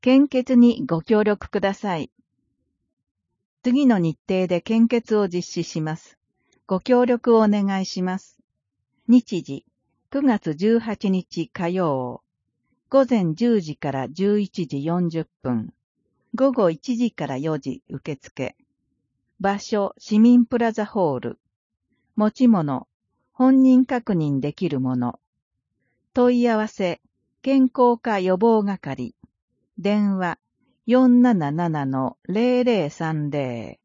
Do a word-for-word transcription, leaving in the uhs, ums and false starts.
献血にご協力ください。次の日程で献血を実施します。ご協力をお願いします。日時、くがつじゅうはちにち火曜。午前じゅうじからじゅういちじよんじゅっぷん。午後いちじからよじ受付。場所、市民プラザホール。持ち物、本人確認できるもの。問い合わせ、健康課予防係。電話、よんななななのゼロゼロさんゼロ。